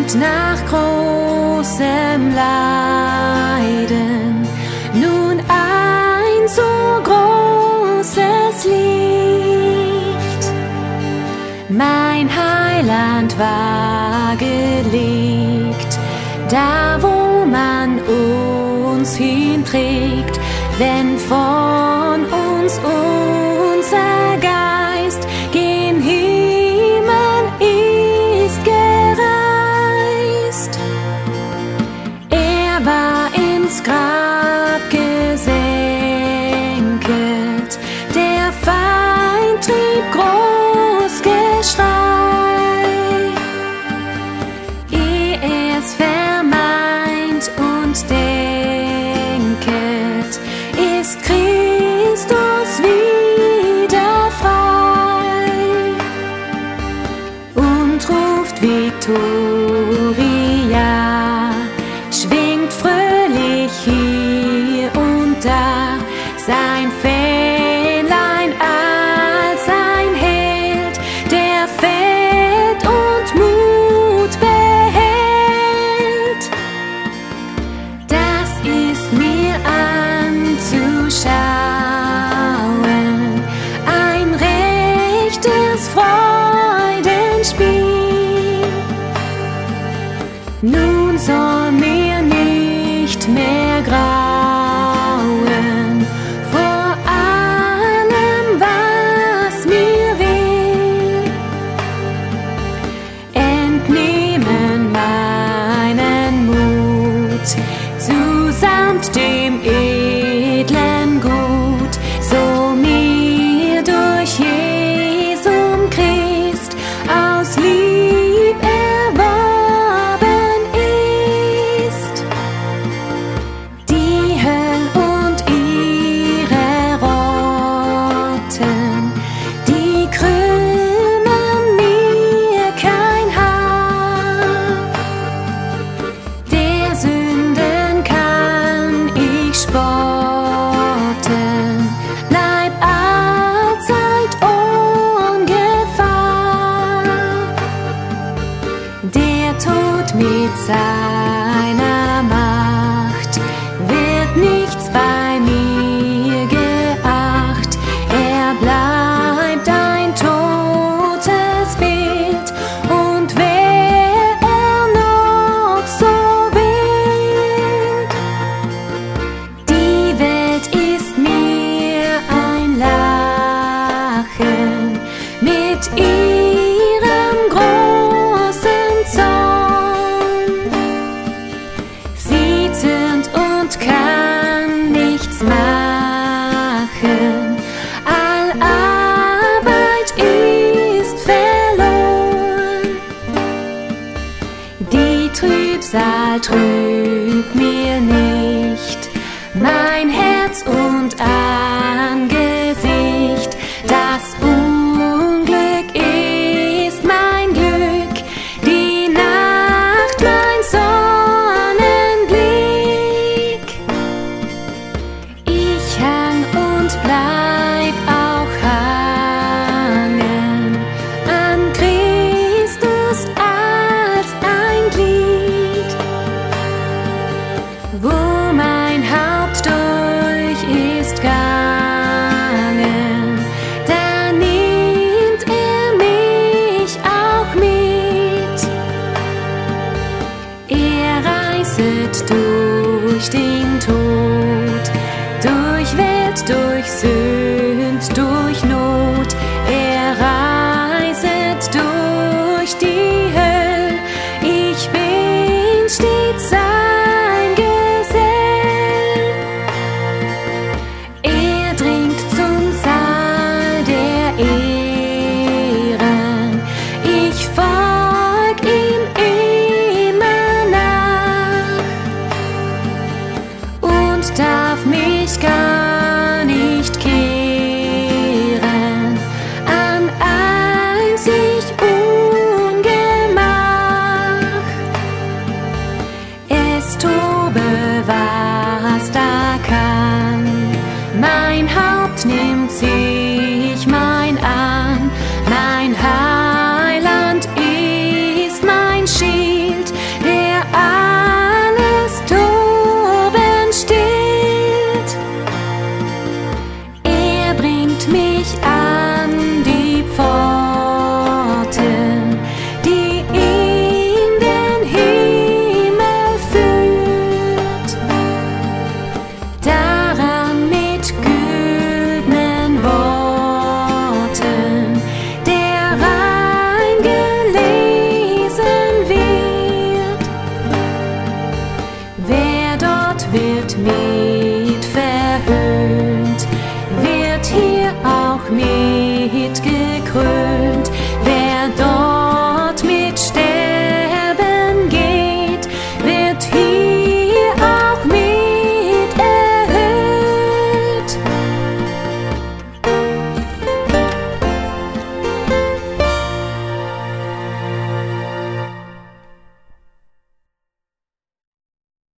nach großem Leiden nun ein so großes Licht. Mein Heiland war gelegt, da wo man uns hinträgt, wenn von uns unser Geist gen Himmel ist gereist. Er war ins Grab gesenket, der Feind trieb groß Geschrei. Ehe es vermeint und denket, ist Christus wieder frei und ruft Victoria, schwingt fröhlich hier und da sein Fähnlein als ein Held, der fällt und Mut behält. Das ist mir anzuschauen, ein rechtes Freudenspiel. Nun soll mir nicht mehr grauen vor allem, was mir will. Entnehmen meinen Mut zusamt dem edlen Gut, so mir durch Jesum Christ aus Lieb erworben ist. Die Höll und ihre Rotten, die krümmen mir kein Haar. Der Sünden kann ich spotten, bleib allzeit Ungefahr. Der Tod mit seiner Macht wird nichts bei mir geacht. Er bleibt ein totes Bild, und wär er noch so wild. Die Welt ist mir ein Lachen mit ihrem großen Zorn. Sie zürnt und kann nichts machen, all Arbeit ist verloren. Die Trübsal trübt mir nicht mein Herz und Angesicht. Das Unglück ist mein Glück, die Nacht mein Sonnenblick. Ich hang und bleib auch hangen an Christus als ein Glied. fröhlich.